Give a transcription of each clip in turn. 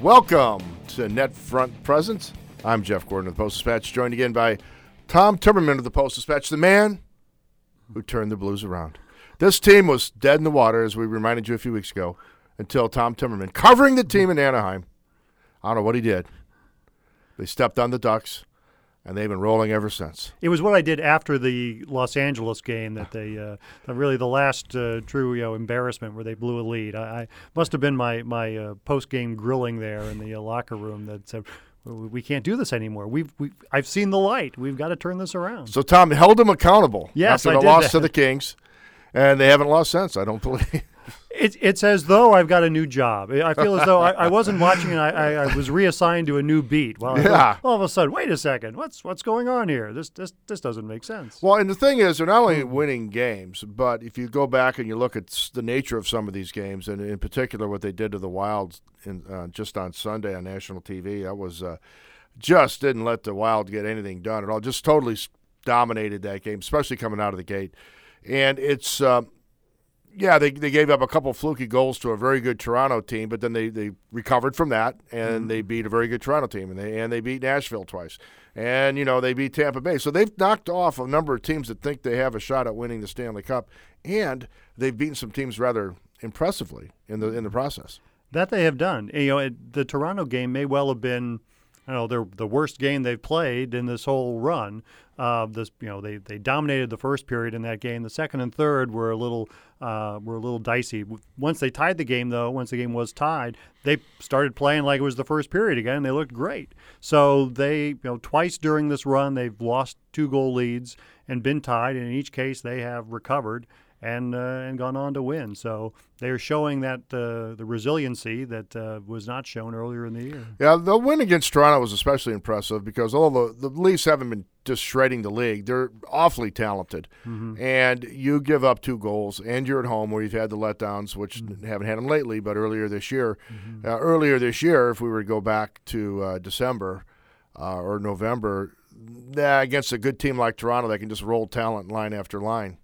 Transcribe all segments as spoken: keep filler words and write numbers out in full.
Welcome to Net Front Presence. I'm Jeff Gordon of the Post-Dispatch, joined again by Tom Timmerman of the Post-Dispatch, the man who turned the Blues around. This team was dead in the water, as we reminded you a few weeks ago, until Tom Timmerman, covering the team in Anaheim, I don't know what he did. They stepped on the Ducks, and they've been rolling ever since. It was what I did after the Los Angeles game that they, uh, really the last uh, true you know, embarrassment where they blew a lead. I, I must have been my my uh, post-game grilling there in the uh, locker room that said, we can't do this anymore. We've, we I've seen the light. We've got to turn this around. So Tom held them accountable yes, after the I did loss that. to the Kings, and they haven't lost since, I don't believe. It's it's as though I've got a new job. I feel as though I, I wasn't watching and I, I, I was reassigned to a new beat. Well, yeah. all of a sudden, wait a second, what's what's going on here? This this this doesn't make sense. Well, and the thing is, they're not only winning games, but if you go back and you look at the nature of some of these games, and in particular what they did to the Wild in, uh, just on Sunday on national T V, that was uh, just didn't let the Wild get anything done at all. Just totally dominated that game, especially coming out of the gate. And it's uh, – Yeah, they they gave up a couple fluky goals to a very good Toronto team, but then they, they recovered from that, and mm-hmm. they beat a very good Toronto team, and they and they beat Nashville twice. And, you know, they beat Tampa Bay. So they've knocked off a number of teams that think they have a shot at winning the Stanley Cup, and they've beaten some teams rather impressively in the in the process. That they have done. You know, it, the Toronto game may well have been – I don't know, they're the worst game they've played in this whole run. Uh, this, you know, they, they dominated the first period in that game. The second and third were a little uh, were a little dicey. Once they tied the game, though, once the game was tied, they started playing like it was the first period again. And they looked great. So they, you know, twice during this run, they've lost two goal leads and been tied. And in each case, they have recovered and uh, and gone on to win. So they're showing that uh, the resiliency that uh, was not shown earlier in the year. Yeah, the win against Toronto was especially impressive because although the, the Leafs haven't been just shredding the league, they're awfully talented. Mm-hmm. And you give up two goals, and you're at home where you've had the letdowns, which mm-hmm. haven't had them lately, but earlier this year. Mm-hmm. Uh, earlier this year, if we were to go back to uh, December uh, or November, uh, against a good team like Toronto that can just roll talent line after line.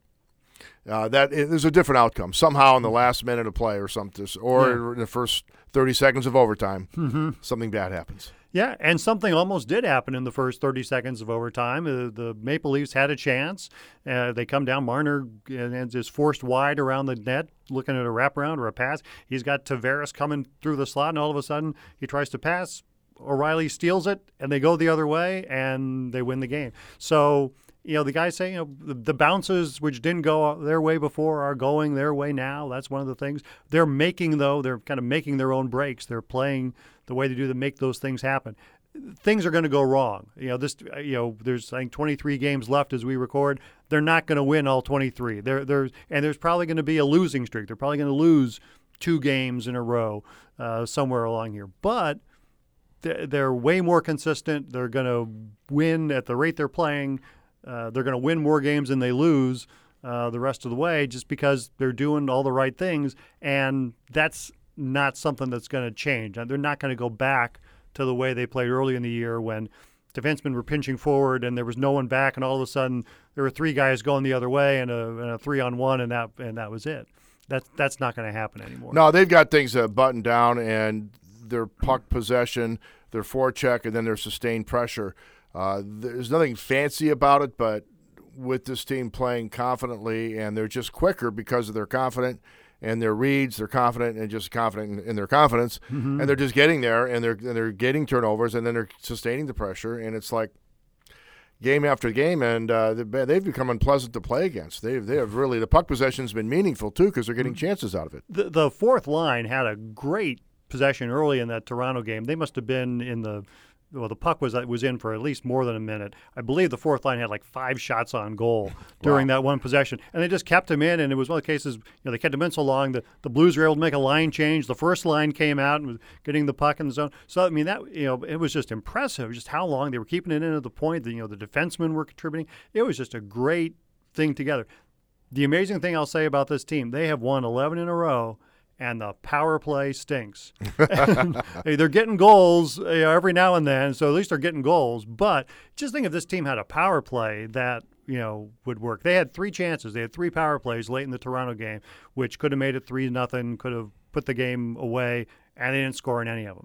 Uh, that there's a different outcome somehow in the last minute of play or something, or yeah. in the first thirty seconds of overtime, mm-hmm. something bad happens. Yeah, and something almost did happen in the first thirty seconds of overtime. Uh, the Maple Leafs had a chance. Uh, they come down. Marner and is forced wide around the net, looking at a wraparound or a pass. He's got Tavares coming through the slot, and all of a sudden he tries to pass. O'Reilly steals it, and they go the other way, and they win the game. So. You know, the guys say, you know, the, the bounces which didn't go their way before are going their way now. That's one of the things. They're making, though, they're kind of making their own breaks. They're playing the way they do to make those things happen. Things are going to go wrong. You know, this. You know, there's I think twenty-three games left as we record. They're not going to win all twenty-three. There, there's and there's probably going to be a losing streak. They're probably going to lose two games in a row uh, somewhere along here. But they're way more consistent. They're going to win at the rate they're playing. Uh, they're going to win more games than they lose uh, the rest of the way just because they're doing all the right things, and that's not something that's going to change. They're not going to go back to the way they played early in the year when defensemen were pinching forward and there was no one back, and all of a sudden there were three guys going the other way and a, and a three-on-one, and that and that was it. That's, that's not going to happen anymore. No, they've got things uh, buttoned down, and their puck possession, their forecheck, and then their sustained pressure. Uh, there's nothing fancy about it, but with this team playing confidently, and they're just quicker because of their confident and their reads, they're confident and just confident in, in their confidence, mm-hmm. and they're just getting there, and they're and they're getting turnovers, and then they're sustaining the pressure, and it's like game after game, and uh, they've become unpleasant to play against. They've they have really the puck possession's been meaningful too because they're getting chances out of it. The, the fourth line had a great possession early in that Toronto game. They must have been in the. Well, the puck was was in for at least more than a minute. I believe the fourth line had like five shots on goal during wow. that one possession. And they just kept him in, and it was one of the cases, you know, they kept him in so long that the Blues were able to make a line change. The first line came out and was getting the puck in the zone. So, I mean, that, you know, it was just impressive just how long they were keeping it in at the point that, you know, the defensemen were contributing. It was just a great thing together. The amazing thing I'll say about this team, they have won eleven in a row, and the power play stinks. They're getting goals you know, every now and then, so at least they're getting goals. But just think if this team had a power play that you know would work. They had three chances. They had three power plays late in the Toronto game, which could have made it three nothing, could have put the game away, and they didn't score in any of them.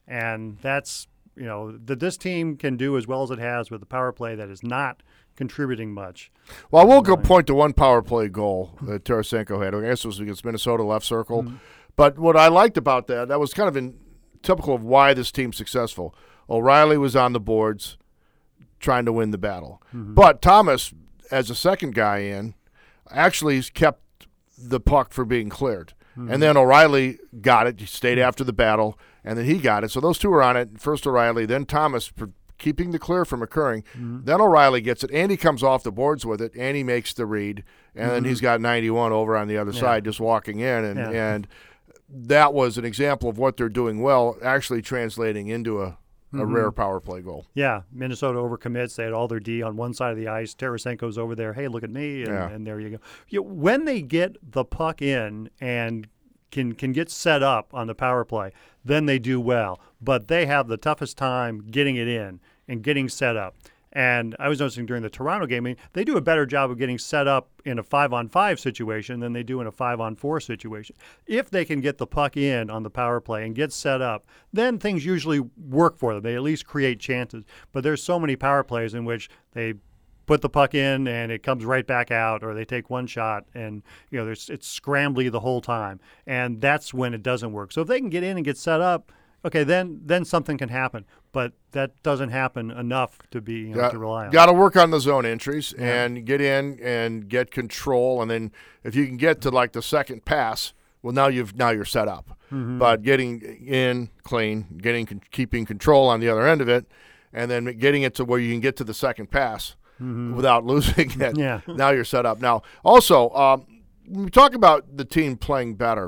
And that's, you know, that this team can do as well as it has with the power play that is not contributing much. Well, I will go point to one power play goal that Tarasenko had. I guess it was against Minnesota, left circle. Mm-hmm. But what I liked about that, that was kind of in, typical of why this team's successful. O'Reilly was on the boards trying to win the battle. Mm-hmm. But Thomas, as a second guy in, actually kept the puck from being cleared. Mm-hmm. And then O'Reilly got it. He stayed mm-hmm. after the battle, and then he got it. So those two were on it. First O'Reilly, then Thomas for keeping the clear from occurring. Mm-hmm. Then O'Reilly gets it, and he comes off the boards with it, and he makes the read. And mm-hmm. then he's got ninety-one over on the other yeah. side just walking in. And, yeah. and that was an example of what they're doing well, actually translating into a, a mm-hmm. rare power play goal. Yeah, Minnesota overcommits. They had all their D on one side of the ice. Tarasenko's over there. Hey, look at me, and, yeah. and there you go. You know, when they get the puck in and can can get set up on the power play, then they do well. But they have the toughest time getting it in and getting set up. And I was noticing during the Toronto game, I mean, they do a better job of getting set up in a five-on-five situation than they do in a five-on-four situation. If they can get the puck in on the power play and get set up, then things usually work for them. They at least create chances. But there's so many power plays in which they put the puck in and it comes right back out, or they take one shot and, you know, there's it's scrambly the whole time. And that's when it doesn't work. So if they can get in and get set up, okay, then then something can happen, but that doesn't happen enough to be you know, got, to rely on. Got to work on the zone entries yeah. and get in and get control, and then if you can get to like the second pass, well, now you've now you're set up. Mm-hmm. But getting in clean, getting keeping control on the other end of it, and then getting it to where you can get to the second pass mm-hmm. without losing it. yeah. Now you're set up. Now, also, um, when we talk about the team playing better,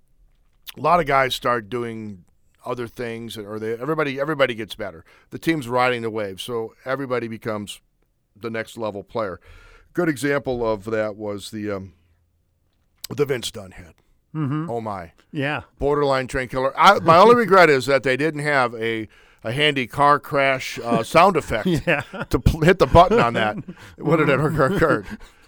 a lot of guys start doing other things, or they everybody everybody gets better. The team's riding the wave, so everybody becomes the next level player. Good example of that was the um, the Vince Dunn hit. Mm-hmm. Oh my, yeah, borderline train killer. I, my only regret is that they didn't have a a handy car crash uh, sound effect yeah. to pl- hit the button on that when it had occurred.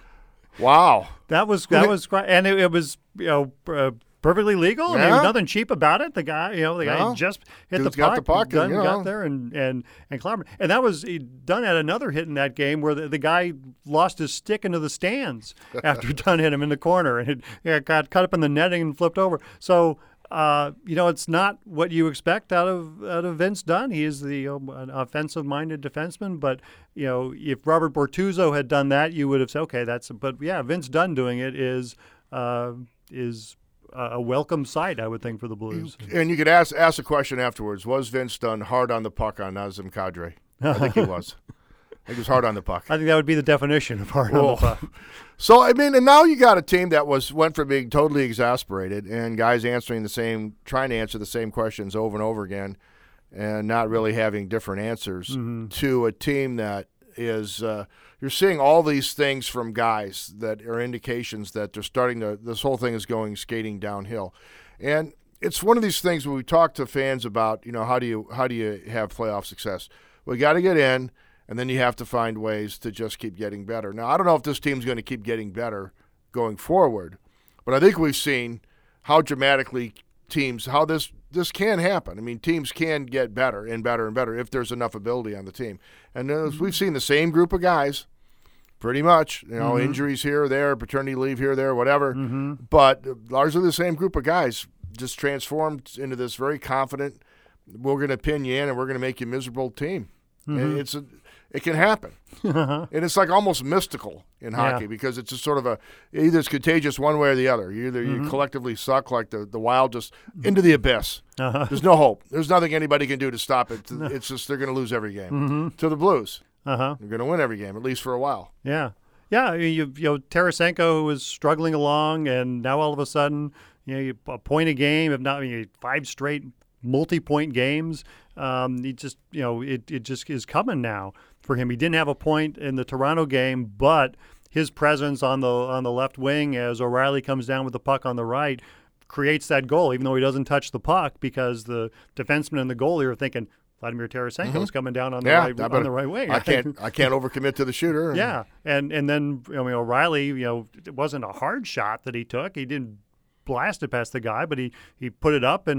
Wow, that was that was and it, it was you know. Uh, Perfectly legal. Yeah. I mean, there was nothing cheap about it. The guy, you know, the guy no. just hit Dude's the puck. got the puck Dunn and, you know. got there and and and clobbered. And that was he Dunn had another hit in that game where the, the guy lost his stick into the stands after Dunn hit him in the corner and it yeah, got cut up in the netting and flipped over. So. Uh, you know, it's not what you expect out of out of Vince Dunn. He is the you know, an offensive-minded defenseman, but you know, if Robert Bortuzzo had done that, you would have said, okay, that's. But yeah, Vince Dunn doing it is uh, is. a welcome sight, I would think, for the Blues. And you could ask ask a question afterwards. Was Vince Dunn hard on the puck on Nazem Kadri? I think he was. I think he was hard on the puck. I think that would be the definition of hard Whoa. on the puck. So, I mean, and now you got a team that was went from being totally exasperated and guys answering the same, trying to answer the same questions over and over again and not really having different answers mm-hmm. to a team that is uh, you're seeing all these things from guys that are indications that they're starting to this whole thing is going skating downhill. And it's one of these things when we talk to fans about, you know, how do you how do you have playoff success? Well, you got to get in, and then you have to find ways to just keep getting better. Now, I don't know if this team's going to keep getting better going forward, but I think we've seen how dramatically teams how this this can happen. I mean, teams can get better and better and better if there's enough ability on the team. And as we've seen the same group of guys, pretty much, you know, mm-hmm. injuries here or there, paternity leave here or there, whatever, mm-hmm. but largely the same group of guys just transformed into this very confident, we're going to pin you in and we're going to make you a miserable team. Mm-hmm. And it's a, it can happen. And it's like almost mystical in hockey yeah. because it's just sort of a either it's contagious one way or the other. You either mm-hmm. you collectively suck like the, the Wild just into the abyss. Uh-huh. There's no hope. There's nothing anybody can do to stop it. It's just they're going to lose every game. Mm-hmm. To the Blues. Uh-huh. They're going to win every game, at least for a while. Yeah. Yeah, you, you know, Tarasenko was struggling along, and now all of a sudden, you know, you, a point a game, if not you know, five straight multi-point games. Um, he just, you know, it, it just is coming now for him. He didn't have a point in the Toronto game, but his presence on the on the left wing as O'Reilly comes down with the puck on the right creates that goal, even though he doesn't touch the puck, because the defenseman and the goalie are thinking, Vladimir Tarasenko mm-hmm. is coming down on the yeah, right on the right wing. I can't I can't overcommit to the shooter. And yeah, and and then I mean O'Reilly, you know, it wasn't a hard shot that he took. He didn't blast it past the guy, but he, he put it up and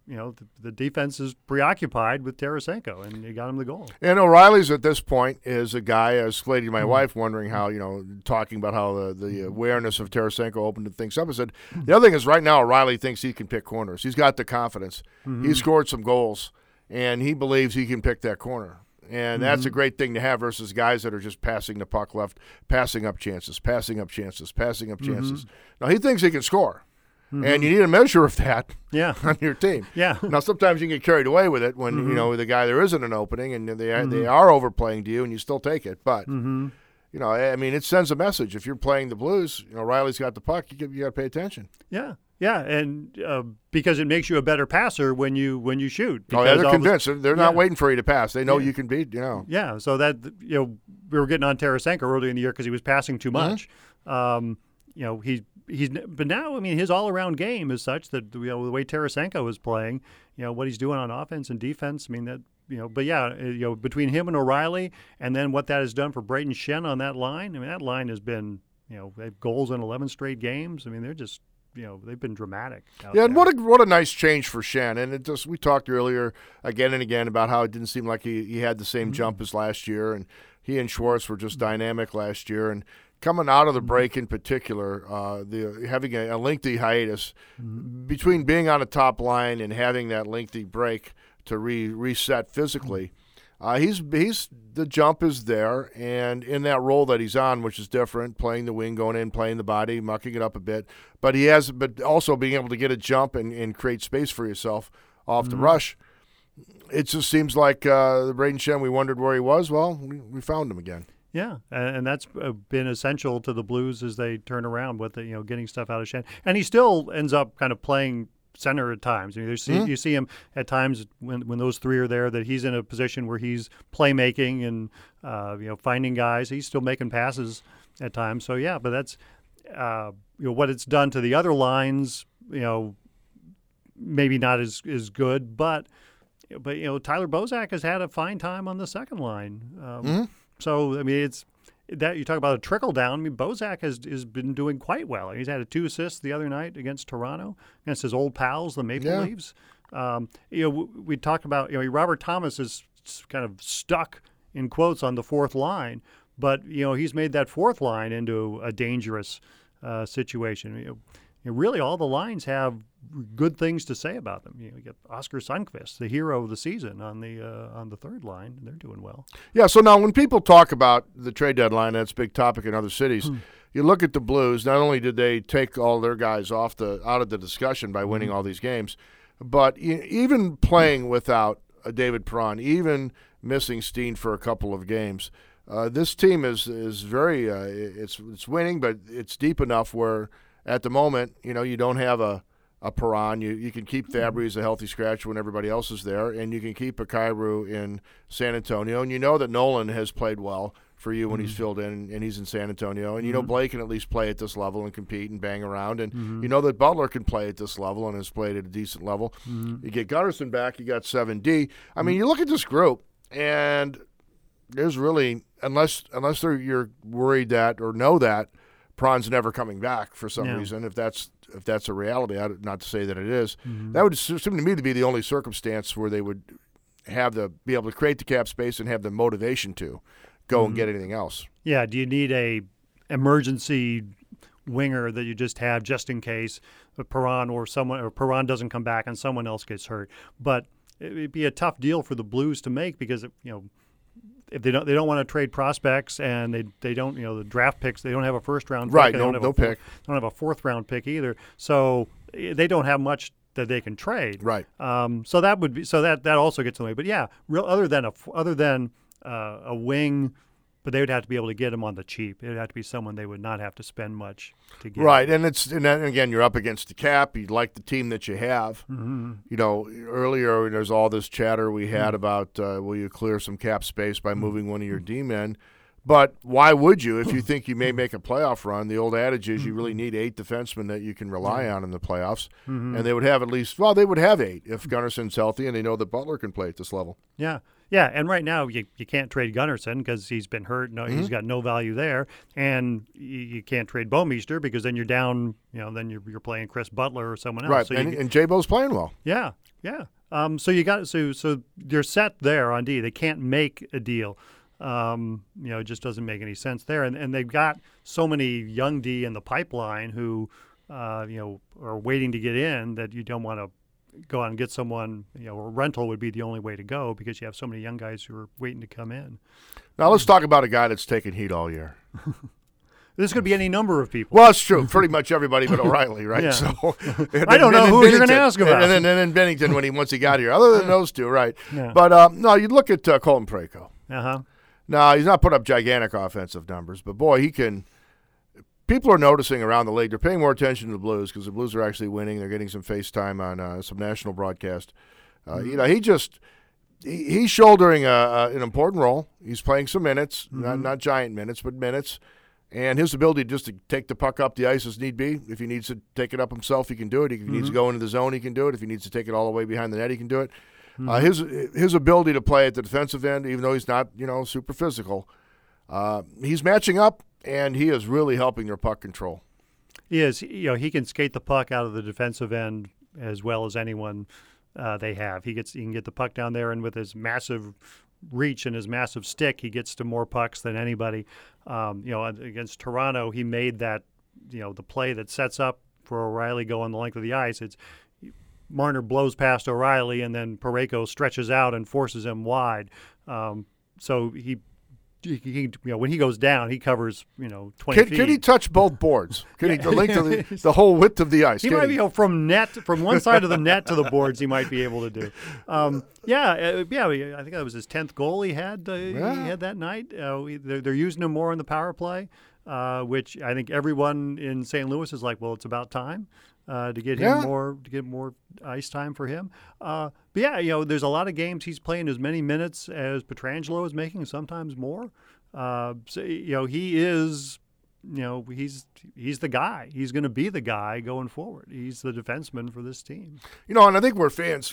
you know, the, the defense is preoccupied with Tarasenko, and you got him the goal. And O'Reilly's at this point is a guy, as Lady, my Mm-hmm. wife, wondering how, you know, talking about how the, the awareness of Tarasenko opened things up. I said, the other thing is right now O'Reilly thinks he can pick corners. He's got the confidence. Mm-hmm. He scored some goals, and he believes he can pick that corner. And that's Mm-hmm. a great thing to have versus guys that are just passing the puck left, passing up chances, passing up chances, passing up chances. Mm-hmm. Now, he thinks he can score, and you need a measure of that Yeah. on your team. Yeah. Now, sometimes you can get carried away with it when, Mm-hmm. you know, with a guy there isn't an opening and they are, they are overplaying to you and you still take it. But, Mm-hmm. you know, I mean, it sends a message. If you're playing the Blues, you know, Riley's got the puck, you, you got to pay attention. Yeah. Yeah, and uh, because it makes you a better passer when you when you shoot. Oh, yeah, Because they're all of a- convinced. They're, they're not Yeah. waiting for you to pass. They know Yeah. you can beat, you know. Yeah, so that, you know, we were getting on Tarasenko early in the year because he was passing too much. Um, you know, he he's but now I mean his all around game is such that, you know, the way Tarasenko is playing, you know, what he's doing on offense and defense. I mean that, you know, but yeah, you know, between him and O'Reilly, and then what that has done for Brayden Schenn on that line. I mean that line has been, you know, they have goals in eleven straight games. I mean they're just, you know, they've been dramatic. out Yeah, and there. what a what a nice change for Shen. And it just we talked earlier again and again about how it didn't seem like he, he had the same jump as last year, and he and Schwartz were just dynamic last year. And coming out of the break in particular, uh, the having a, a lengthy hiatus between being on the top line and having that lengthy break to re, reset physically. Uh, he's he's the jump is there, and in that role that he's on, which is different, playing the wing, going in, playing the body, mucking it up a bit. But he has, but also being able to get a jump and, and create space for yourself off the rush. It just seems like uh, the Brayden Schenn, we wondered where he was. Well, we, we found him again. Yeah, and, and that's uh, been essential to the Blues as they turn around with the, you know, getting stuff out of Schenn. And he still ends up kind of playing center at times. I mean, you see, Mm-hmm. you see him at times when when those three are there that he's in a position where he's playmaking and uh, you know, finding guys. He's still making passes at times. So yeah, but that's uh, you know, what it's done to the other lines. You know, maybe not as as good, but but you know, Tyler Bozak has had a fine time on the second line. Um, Mm-hmm. So I mean, it's that you talk about a trickle down. I mean, Bozak has has been doing quite well. He's had a two assists the other night against Toronto, against his old pals, the Maple Yeah. Leafs. Um, you know, we, we talked about, you know, Robert Thomas is kind of stuck in quotes on the fourth line, but you know he's made that fourth line into a dangerous uh, situation. You know, you know, really, all the lines have good things to say about them. You know, you get Oscar Sundqvist, the hero of the season, on the uh, on the third line. They're doing well. Yeah, so now when people talk about the trade deadline, that's a big topic in other cities. You look at the Blues, not only did they take all their guys off the out of the discussion by winning all these games, but e- even playing without a David Perron, even missing Steen for a couple of games, uh, this team is is very uh, it's it's winning, but it's deep enough where at the moment, you know, you don't have a a Perron. You you can keep Fabry as a healthy scratch when everybody else is there, and you can keep a Kyrou in San Antonio. And you know that Nolan has played well for you when he's filled in and he's in San Antonio. And you know Blake can at least play at this level and compete and bang around. And you know that Butler can play at this level and has played at a decent level. You get Gunnarsson back, you got seven D. I mean, you look at this group, and there's really, unless unless they're, you're worried that or know that Perron's never coming back for some Yeah. reason, if that's if that's a reality, I, not to say that it is, that would seem to me to be the only circumstance where they would have the be able to create the cap space and have the motivation to go and get anything else. Yeah. Do you need a emergency winger that you just have just in case Perron or someone or Perron doesn't come back and someone else gets hurt? But it'd be a tough deal for the Blues to make because you know if they don't they don't want to trade prospects and they they don't you know the draft picks they don't have a first round Right, pick, they no- don't have no a four- pick. don't have a fourth round pick either. So eh, they don't have much that they can trade. Right. Um, so that would be so that that also gets in the way. But yeah, real other than a f- other than uh, a wing, but they would have to be able to get him on the cheap. It would have to be someone they would not have to spend much to get. Right, and it's and then again you're up against the cap. You like the team that you have. Mm-hmm. You know, earlier there's all this chatter we had about uh, will you clear some cap space by moving one of your D men. But why would you if you think you may make a playoff run? The old adage is you really need eight defensemen that you can rely on in the playoffs, and they would have at least well they would have eight if Gunnarsson's healthy and they know that Butler can play at this level. Yeah. Yeah, and right now you, you can't trade Gunnarsson because he's been hurt. No, he's got no value there, and you, you can't trade Bouwmeester because then you're down. You know, then you're you're playing Chris Butler or someone else. Right, So and, you, and J-Bo's playing well. yeah, Yeah. Um, so you got so so you're set there on D. They can't make a deal. Um, you know, it just doesn't make any sense there. And and they've got so many young D in the pipeline who, uh, you know, are waiting to get in that you don't want to go out and get someone. You know, a rental would be the only way to go because you have so many young guys who are waiting to come in. Now let's talk about a guy that's taken heat all year. This could be any number of people. Well, it's true. Pretty much everybody but O'Reilly, right? Yeah. So then, I don't know who you're going to ask about. And then, and then Bennington when he once he got here. Other than those two, right? Yeah. But um, no, you look at uh, Colton Parayko. Uh huh. Now he's not put up gigantic offensive numbers, but boy, he can. People are noticing around the league. They're paying more attention to the Blues because the Blues are actually winning. They're getting some FaceTime on uh, some national broadcast. Uh, mm-hmm. You know, he just. He's shouldering a, a, an important role. He's playing some minutes, mm-hmm. not not giant minutes, but minutes. And his ability just to take the puck up the ice as need be. If he needs to take it up himself, he can do it. If he mm-hmm. needs to go into the zone, he can do it. If he needs to take it all the way behind the net, he can do it. Mm-hmm. Uh, his his ability to play at the defensive end, even though he's not you know super physical, uh, he's matching up, and he is really helping their puck control. He is. You know, he can skate the puck out of the defensive end as well as anyone. Uh, they have. He gets. He can get the puck down there, and with his massive reach and his massive stick, he gets to more pucks than anybody. Um, you know, against Toronto, he made that. You know, the play that sets up for O'Reilly going the length of the ice. It's Marner blows past O'Reilly, and then Parayko stretches out and forces him wide. Um, so he. He, he, you know, when he goes down, he covers, you know, twenty can, feet. Can he touch both boards? Can he the length of the, the whole width of the ice? He can might he? be, you know, from net, from one side of the net to the boards. He might be able to do. Um, yeah, uh, yeah. I think that was his tenth goal he had. Uh, yeah. He had that night. Uh, we, they're, they're using him more in the power play, uh, which I think everyone in Saint Louis is like, well, it's about time. Uh, to get him yeah. more, to get more ice time for him. Uh, but yeah, you know, there's a lot of games he's playing as many minutes as Pietrangelo is making, sometimes more. Uh, so, you know, he is, you know, he's he's the guy. He's going to be the guy going forward. He's the defenseman for this team. You know, and I think we're fans.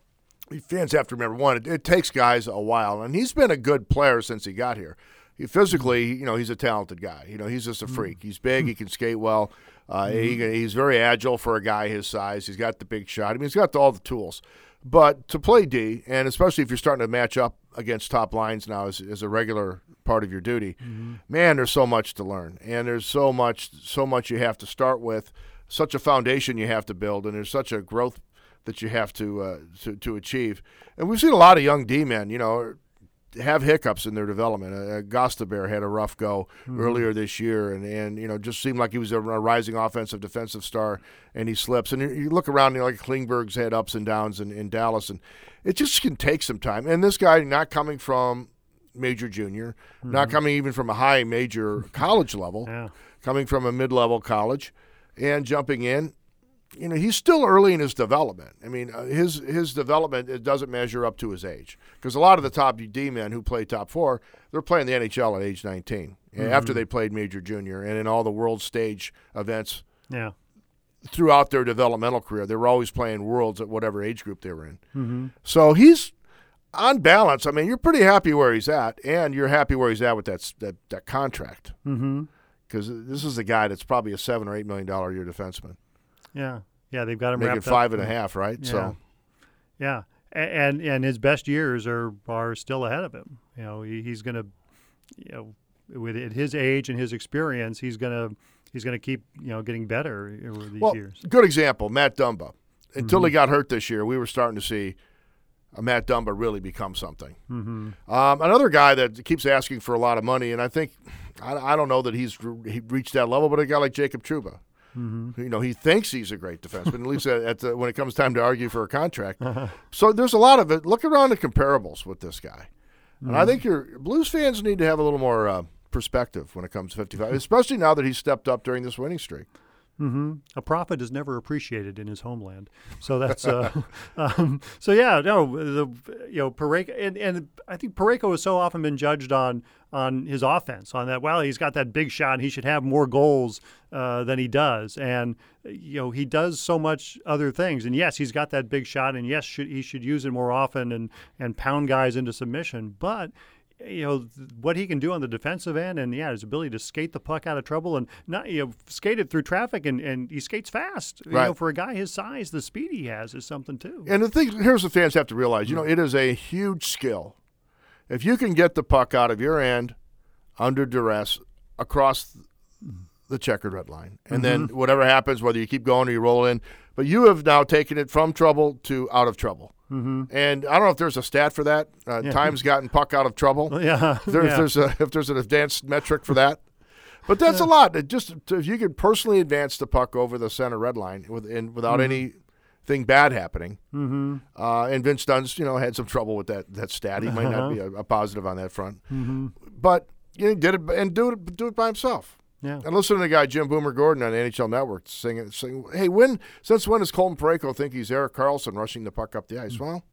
Fans have to remember one. It, it takes guys a while, and he's been a good player since he got here. He physically, you know, he's a talented guy. You know, he's just a freak. He's big. He can skate well. Uh, mm-hmm. he, he's very agile for a guy his size. He's got the big shot. I mean, he's got all the tools. But to play D, and especially if you're starting to match up against top lines now as, as a regular part of your duty, mm-hmm. man, there's so much to learn. And there's so much so much you have to start with, such a foundation you have to build, and there's such a growth that you have to uh, to, to achieve. And we've seen a lot of young D-men, you know, have hiccups in their development. Uh, Gostabert had a rough go mm-hmm. earlier this year, and, and you know just seemed like he was a, a rising offensive defensive star, and he slips. And you, you look around, you know, like Klingberg's had ups and downs in, in Dallas, and it just can take some time. And this guy not coming from major junior, mm-hmm. not coming even from a high major college level, yeah. coming from a mid-level college, and jumping in. You know, he's still early in his development. I mean, uh, his his development, it doesn't measure up to his age. Because a lot of the top D-men who play top four, they're playing the N H L at age nineteen, mm-hmm. after they played major junior, and in all the world stage events yeah. throughout their developmental career. They were always playing worlds at whatever age group they were in. Mm-hmm. So he's, on balance, I mean, you're pretty happy where he's at, and you're happy where he's at with that that, that contract. Mm-hmm. Because this is a guy that's probably a seven or eight million dollar a year defenseman. Yeah, yeah, they've got him making wrapped five up. and a half, right? Yeah. So, yeah, and and his best years are are still ahead of him. You know, he, he's going to, you know, with at his age and his experience, he's gonna he's gonna keep you know getting better over these well, years. Good example, Matt Dumba. Until mm-hmm. he got hurt this year, we were starting to see uh, Matt Dumba really become something. Mm-hmm. Um, another guy that keeps asking for a lot of money, and I think I, I don't know that he's he reached that level, but a guy like Jacob Trouba. Mm-hmm. You know, he thinks he's a great defenseman, at least at, at the, when it comes time to argue for a contract. So there's a lot of it. Look around the comparables with this guy. And mm-hmm. I think your Blues fans need to have a little more uh, perspective when it comes to fifty-five, especially now that he's stepped up during this winning streak. Mm-hmm. A prophet is never appreciated in his homeland, so that's uh, um, so yeah. No, the you know Parayko, and, and I think Parayko has so often been judged on on his offense, on that. Well, he's got that big shot, and he should have more goals uh, than he does, and you know he does so much other things. And yes, he's got that big shot, and yes, should, he should use it more often and and pound guys into submission, but. you know, what he can do on the defensive end, and yeah, his ability to skate the puck out of trouble and not, you know, skate it through traffic, and, and he skates fast. You right. know, for a guy his size, the speed he has is something too. And the thing, here's what fans have to realize, you know, it is a huge skill. If you can get the puck out of your end under duress across the checkered red line, and mm-hmm. then whatever happens, whether you keep going or you roll in, but you have now taken it from trouble to out of trouble. Mm-hmm. And I don't know if there's a stat for that. Uh, yeah. Times gotten puck out of trouble. Yeah. There, yeah. If there's a if there's an advanced metric for that, but that's yeah. a lot. It just if you could personally advance the puck over the center red line with, in, without mm-hmm. anything bad happening. Mm-hmm. Uh, and Vince Dunn's, you know, had some trouble with that that stat. He might uh-huh. not be a, a positive on that front, mm-hmm. but you know, did it and do it do it by himself. Yeah. And listen to the guy Jim Boomer Gordon on the N H L Network singing, saying, "Hey, when since when does Colton Parayko think he's Erik Karlsson rushing the puck up the ice?" Mm-hmm. Well.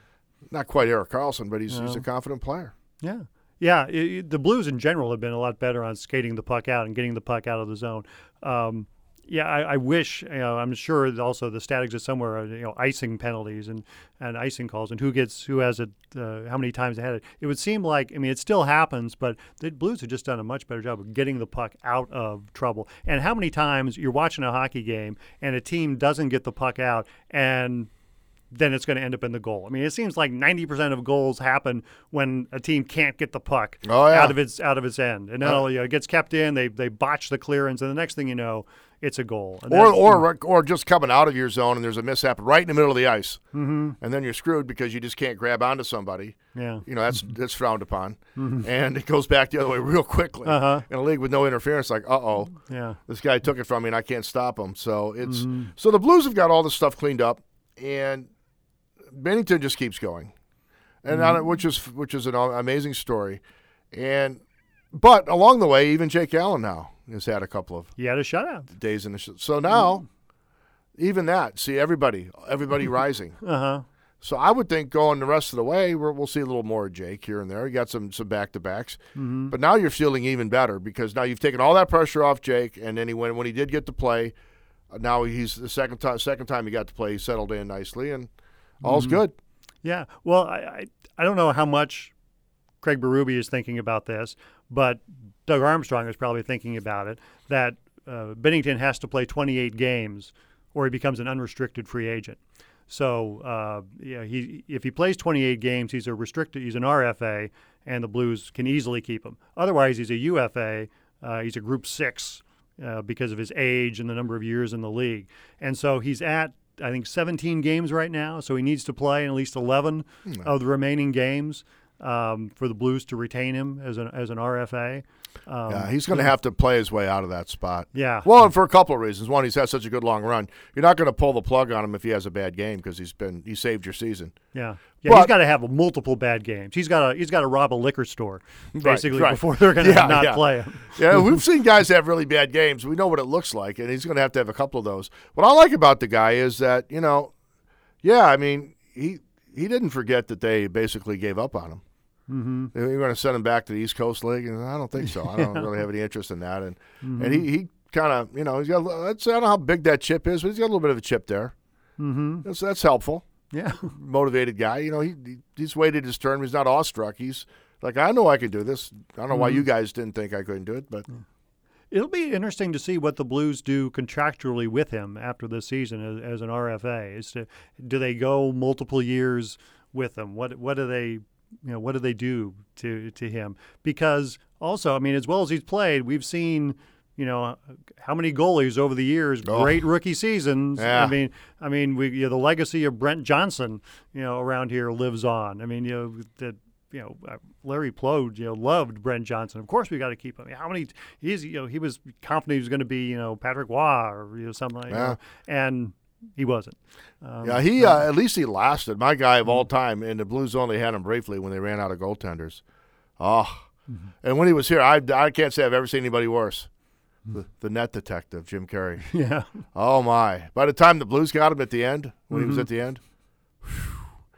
Not quite Erik Karlsson, but he's, no. he's a confident player. Yeah. Yeah, it, it, the Blues in general have been a lot better on skating the puck out and getting the puck out of the zone. Um, yeah, I, I wish, you know, I'm sure that also the stat exists somewhere, you know, icing penalties and, and icing calls and who gets, who has it, uh, how many times they had it. It would seem like, I mean, it still happens, but the Blues have just done a much better job of getting the puck out of trouble. And how many times you're watching a hockey game and a team doesn't get the puck out and then it's going to end up in the goal. I mean, it seems like ninety percent of goals happen when a team can't get the puck oh, yeah. out of its out of its end. And then uh, you know, it gets kept in, they they botch the clearance, and the next thing you know, it's a goal. And or or or just coming out of your zone and there's a mishap right in the middle of the ice. Mm-hmm. And then you're screwed because you just can't grab onto somebody. Yeah. You know, that's that's frowned upon. Mm-hmm. And it goes back the other way real quickly. Uh-huh. In a league with no interference, like, uh-oh, yeah. this guy took it from me and I can't stop him. So it's mm-hmm. so the Blues have got all this stuff cleaned up, and Bennington just keeps going, and mm-hmm. on, which is which is an amazing story, and but along the way, even Jake Allen now has had a couple of he had a shutout days in the sh- so now mm-hmm. even that see everybody everybody rising. Uh-huh. So I would think going the rest of the way, we're, we'll see a little more of Jake here and there. You got some some back to backs, mm-hmm. but now you're feeling even better because now you've taken all that pressure off Jake, and then he when when he did get to play, uh, now he's the second time second time he got to play, he settled in nicely and. All's mm-hmm. good. Yeah. Well, I, I I don't know how much Craig Berube is thinking about this, but Doug Armstrong is probably thinking about it, that uh, Bennington has to play twenty-eight games or he becomes an unrestricted free agent. So, uh, yeah, he if he plays twenty-eight games, he's a restricted, he's an R F A, and the Blues can easily keep him. Otherwise, he's a U F A. Uh, he's a Group Six uh, because of his age and the number of years in the league, and so he's at. I think seventeen games right now, so he needs to play in at least eleven no. of the remaining games um, for the Blues to retain him as an as an R F A. Um, yeah, he's going to have to play his way out of that spot. Yeah. Well, and for a couple of reasons. One, he's had such a good long run. You're not going to pull the plug on him if he has a bad game because he's been he saved your season. Yeah. Yeah, but, he's got to have multiple bad games. He's got to he's got to rob a liquor store basically right, right. before they're going to yeah, not yeah. play him. Yeah, we've seen guys have really bad games. We know what it looks like, and he's going to have to have a couple of those. What I like about the guy is that, you know, yeah, I mean, he he didn't forget that they basically gave up on him. Mm-hmm. They were going to send him back to the East Coast League, and I don't think so. I don't really have any interest in that. And mm-hmm. and he, he kind of, you know, he's got. Let's I don't know how big that chip is, but he's got a little bit of a chip there. Mm-hmm. That's, that's helpful. Yeah, motivated guy. You know, he, he he's waited his turn. He's not awestruck. He's like, I know I can do this. I don't know mm-hmm. why you guys didn't think I couldn't do it, but. It'll be interesting to see what the Blues do contractually with him after this season as, as an R F A. Is to, do they go multiple years with him? What what do they you know what do they do to to him? Because also, I mean, as well as he's played, we've seen you know how many goalies over the years, oh. great rookie seasons. Yeah. I mean, I mean, we you know, the legacy of Brent Johnson, you know, around here lives on. I mean, you know that. You know, uh, Larry Plode, you know, loved Brent Johnson. Of course, we got to keep him. I mean, how many? He's, you know, he was confident he was going to be, you know, Patrick Waugh or you know something like yeah. that, and he wasn't. Um, yeah, he uh, at least he lasted. My guy of all time, and the Blues only had him briefly when they ran out of goaltenders. Oh, mm-hmm. And when he was here, I, I can't say I've ever seen anybody worse. The, the net detective, Jim Carrey. Yeah. Oh my! By the time the Blues got him at the end, when mm-hmm. he was at the end. Whew,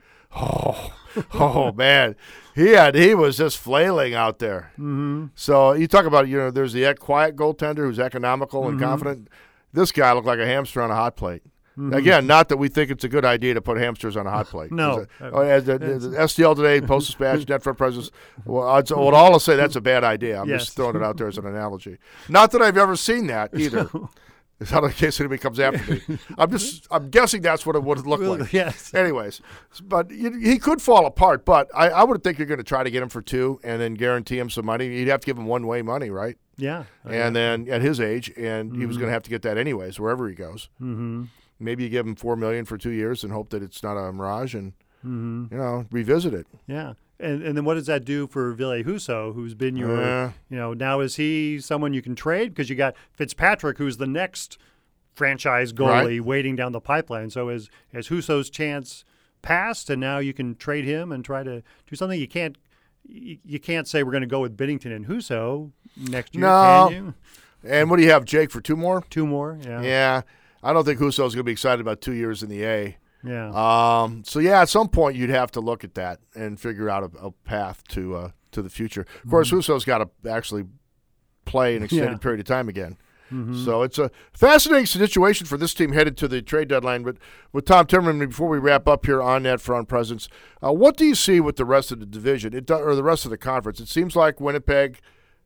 Oh, oh man, he had he was just flailing out there. Mm-hmm. So you talk about you know there's the quiet goaltender who's economical and mm-hmm. confident. This guy looked like a hamster on a hot plate. Mm-hmm. Again, not that we think it's a good idea to put hamsters on a hot plate. No. Oh, as the, the, the S T L today, Post-Dispatch, Net Front Presence, well, I'd, well, all I'll say that's a bad idea. I'm Yes. just throwing it out there as an analogy. Not that I've ever seen that either. It's not in case anybody comes after me. I'm just, I'm guessing that's what it would look like. Yes. Anyways, but he could fall apart, but I, I would think you're going to try to get him for two and then guarantee him some money. You'd have to give him one-way money, right? Yeah. And then at his age, and Mm-hmm. he was going to have to get that anyways, wherever he goes. Mm-hmm. Maybe you give him four million dollars for two years and hope that it's not a mirage and, Mm-hmm. you know, revisit it. Yeah. And and then what does that do for Ville Husso, who's been your, Uh, you know, now is he someone you can trade? Because you got Fitzpatrick, who's the next franchise goalie Right. waiting down the pipeline. So has, has Husso's chance passed, and now you can trade him and try to do something? You can't you, you can't say we're going to go with Binnington and Husso next year, No. can you? And what do you have, Jake, for two more? Two more, yeah. Yeah. I don't think Husso's going to be excited about two years in the A. Yeah. Um, so, yeah, at some point you'd have to look at that and figure out a, a path to uh, to the future. Of course, Husso's got to actually play an extended Yeah. period of time again. Mm-hmm. So it's a fascinating situation for this team headed to the trade deadline. But with Tom Timmerman, before we wrap up here on Net Front Presence, uh, what do you see with the rest of the division it do, or the rest of the conference? It seems like Winnipeg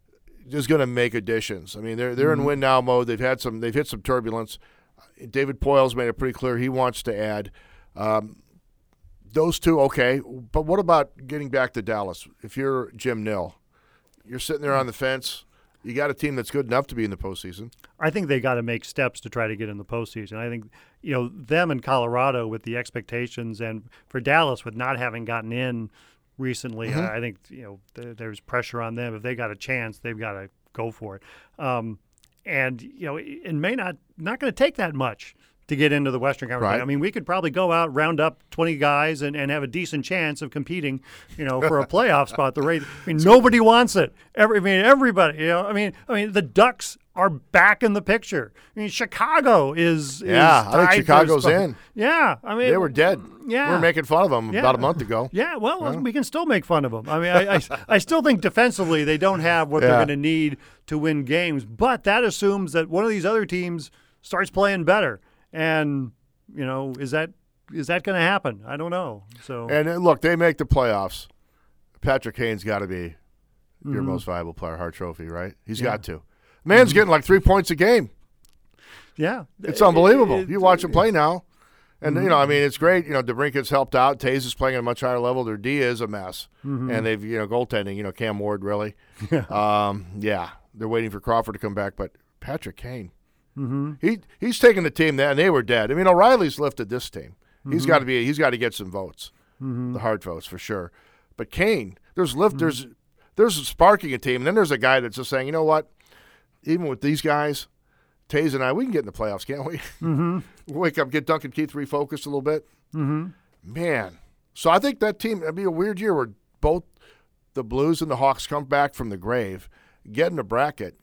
is going to make additions. I mean, they're they're Mm-hmm. in win now mode. They've had some. They've hit some turbulence. David Poyle's made it pretty clear he wants to add. Um, those two, okay. But what about getting back to Dallas? If you're Jim Nill, you're sitting there on the fence. You got a team that's good enough to be in the postseason. I think they got to make steps to try to get in the postseason. I think, you know, them in Colorado with the expectations, and for Dallas with not having gotten in recently, Mhm. I think, you know, th- there's pressure on them. If they got a chance, they've got to go for it. Um, and, you know, it may not not going to take that much to get into the Western Conference. Right. I mean, we could probably go out, round up twenty guys, and, and have a decent chance of competing, you know, for a playoff spot. The rate, I mean, nobody wants it. Every, I mean, everybody, you know, I mean, I mean, the Ducks are back in the picture. I mean, Chicago is, Yeah, is I think tied for Chicago's spot. in. Yeah, I mean, They were dead. Yeah. We were making fun of them Yeah. about a month ago. Yeah, well, Yeah. we can still make fun of them. I mean, I, I, I still think defensively they don't have what Yeah. they're going to need to win games, but that assumes that one of these other teams starts playing better. And, you know, is that is that going to happen? I don't know. So And uh, look, they make the playoffs. Patrick Kane's got to be your Mhm. most valuable player, Hart Trophy, right? He's Yeah. got to. Man's getting like three points a game. yeah, It's unbelievable. It- it- you watch him play now. And, you know, Mm-hmm. I mean, it's great. You know, DeBrincat's helped out. Taze is playing at a much higher level. Their D is a mess. Mhm. And they've, you know, goaltending, you know, Cam Ward, really. Yeah. Um, yeah, they're waiting for Crawford to come back. But Patrick Kane, Mm-hmm. he he's taken the team there, and they were dead. I mean, O'Reilly's lifted this team. He's Mm-hmm. got to be. He's got to get some votes, the hard votes for sure. But Kane, there's lift. There's there's sparking a team. And then there's a guy that's just saying, you know what? Even with these guys, Taze and I, we can get in the playoffs, can't we? Mm-hmm. Wake up, get Duncan Keith refocused a little bit. Mm-hmm. Man, so I think that team. It'd be a weird year where both the Blues and the Hawks come back from the grave, get in the bracket.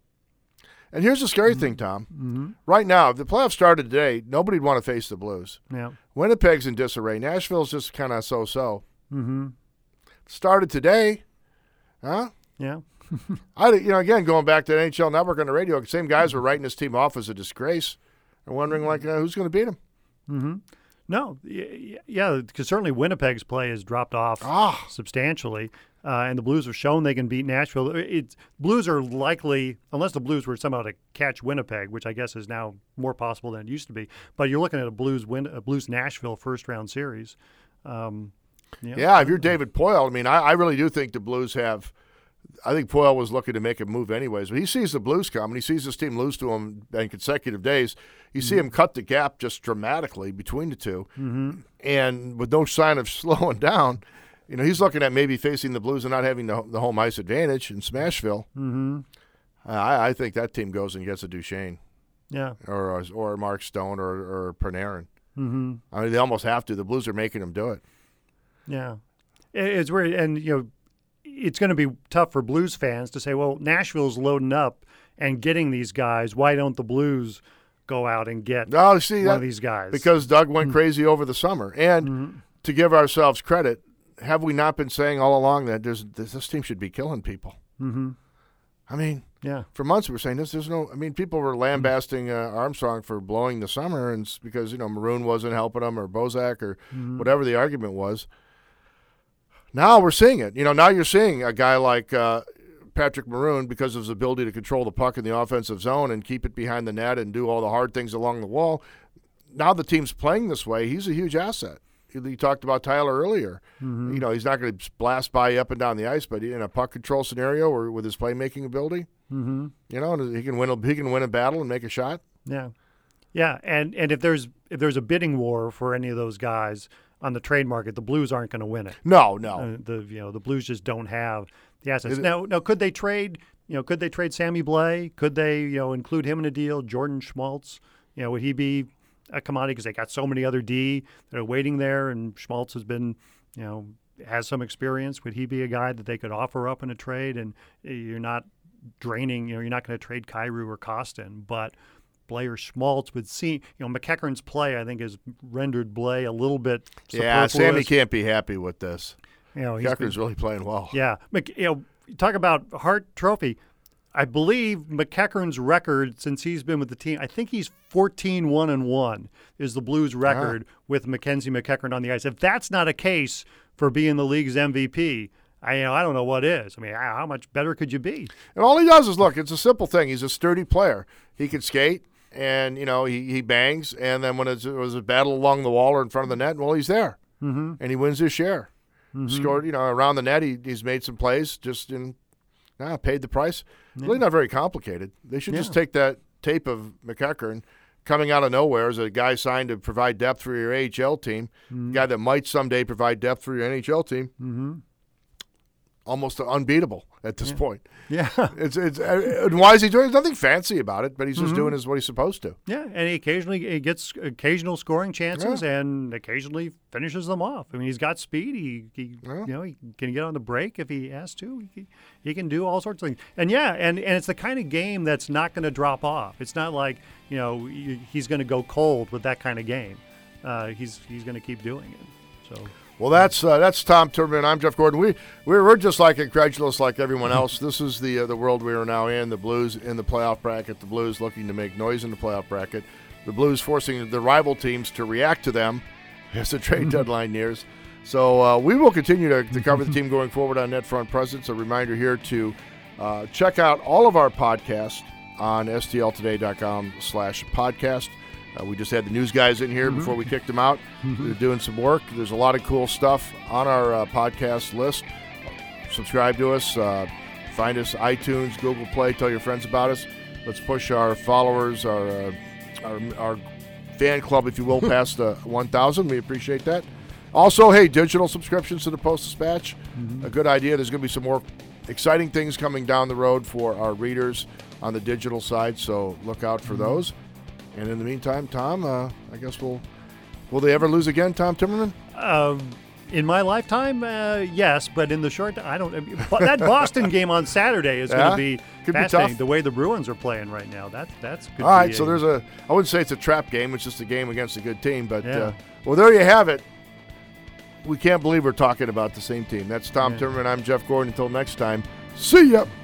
And here's the scary thing, Tom. Mm-hmm. Right now, if the playoffs started today, nobody'd want to face the Blues. Yeah. Winnipeg's in disarray. Nashville's just kind of so-so. Mm-hmm. Started today, huh? Yeah. I, you know, again, going back to the N H L Network on the radio, the same guys were writing this team off as a disgrace and wondering, like, uh, who's going to beat them? Mm-hmm. No, y- y- yeah, because certainly Winnipeg's play has dropped off Ah. substantially, uh, and the Blues have shown they can beat Nashville. It's Blues are likely, unless the Blues were somehow to catch Winnipeg, which I guess is now more possible than it used to be. But you're looking at a Blues win, a Blues Nashville first round series. Um, yeah. Yeah, if you're David Poyle, I mean, I, I really do think the Blues have – I think Poyle was looking to make a move anyways. But he sees the Blues come, and he sees this team lose to him in consecutive days. You see him cut the gap just dramatically between the two. Mm-hmm. And with no sign of slowing down, you know, he's looking at maybe facing the Blues and not having the, the home ice advantage in Smashville. Mm-hmm. I, I think that team goes and gets a Duchesne Yeah. or or Mark Stone or, or Panarin. Mm-hmm. I mean, they almost have to. The Blues are making them do it. Yeah. It- It's weird, and you know, it's going to be tough for Blues fans to say, well, Nashville's loading up and getting these guys. Why don't the Blues go out and get No, see one that, of these guys? because Doug went crazy over the summer. And Mm-hmm. to give ourselves credit, have we not been saying all along that there's, this, this team should be killing people? Mm-hmm. I mean, yeah. For months we were saying this. There's no. I mean, people were lambasting uh, Armstrong for blowing the summer, and it's because you know Maroon wasn't helping him, or Bozak, or Mm-hmm. whatever the argument was. Now we're seeing it. You know, now you're seeing a guy like uh, Patrick Maroon, because of his ability to control the puck in the offensive zone and keep it behind the net and do all the hard things along the wall. Now the team's playing this way. He's a huge asset. You talked about Tyler earlier. Mm-hmm. You know, he's not going to blast by you up and down the ice, but in a puck control scenario or with his playmaking ability, Mm-hmm. you know, he can win. A, he can win a battle and make a shot. Yeah, yeah, and and if there's if there's a bidding war for any of those guys on the trade market, the Blues aren't going to win it. No, no. Uh, the you know the Blues just don't have the assets. Is it- now, now could they trade? You know, could they trade Sammy Blais? Could they you know include him in a deal? Jordan Schmaltz? You know, would he be a commodity because they got so many other D that are waiting there, and Schmaltz has been you know has some experience. Would he be a guy that they could offer up in a trade? And you're not draining. You know, you're not going to trade Kyrou or Kostin, but Blais or Schmaltz would see. You know, McEachern's play I think has rendered Blais a little bit Yeah, superfluous. Sammy can't be happy with this. You know, he's Tucker's been- really playing well. Yeah, Mc, you know, talk about Hart Trophy. I believe McEachern's record since he's been with the team, I think he's fourteen one and one is the Blues record with Mackenzie McEachern on the ice. If that's not a case for being the league's M V P, I you know I don't know what is. I mean, how how much better could you be? And all he does is look. It's a simple thing. He's a sturdy player. He can skate, and you know he, he bangs. And then when it's, it was a battle along the wall or in front of the net, well, he's there, Mm-hmm. and he wins his share. Mm-hmm. Scored, you know, around the net. He, he's made some plays. Just in, nah, paid the price. Really not very complicated. They should just Yeah. take that tape of McEachern coming out of nowhere as a guy signed to provide depth for your A H L team, Mm-hmm. a guy that might someday provide depth for your N H L team. Mm-hmm. Almost unbeatable at this point. Yeah, It's it's uh, and why is he doing? There's nothing fancy about it, but he's just Mm-hmm. doing is what he's supposed to. yeah, and he occasionally he gets occasional scoring chances and occasionally finishes them off. I mean, he's got speed. He, he Yeah. you know, he can get on the break if he has to. He, he can do all sorts of things. And yeah, and, and it's the kind of game that's not going to drop off. It's not like you know you- he's going to go cold with that kind of game. Uh, he's he's going to keep doing it. So. Well, that's uh, that's Tom Timmerman. I'm Jeff Gordon. We we're, we're just like incredulous, like everyone else. This is the uh, the world we are now in. The Blues in the playoff bracket. The Blues looking to make noise in the playoff bracket. The Blues forcing the rival teams to react to them as the trade deadline nears. So uh, we will continue to, to cover the team going forward on Net Front Presence. A reminder here to uh, check out all of our podcasts on S T L today dot com slash podcast. Uh, we just had the news guys in here Mm-hmm. before we kicked them out. They're doing some work. There's a lot of cool stuff on our uh, podcast list. Subscribe to us. Uh, find us iTunes, Google Play. Tell your friends about us. Let's push our followers, our uh, our, our fan club, if you will, past uh, one thousand. We appreciate that. Also, hey, digital subscriptions to the Post-Dispatch. A good idea. There's going to be some more exciting things coming down the road for our readers on the digital side, so look out for those. And in the meantime, Tom, uh, I guess we'll will they ever lose again, Tom Timmerman? Um, in my lifetime, uh, yes, but in the short, I don't. But that Boston game on Saturday is Yeah? going to be Could be fascinating. tough. The way the Bruins are playing right now, that that's good. All right, so there's a I wouldn't say it's a trap game. It's just a game against a good team. But Yeah. uh, well, there you have it. We can't believe we're talking about the same team. That's Tom Yeah. Timmerman. I'm Jeff Gordon. Until next time, see ya.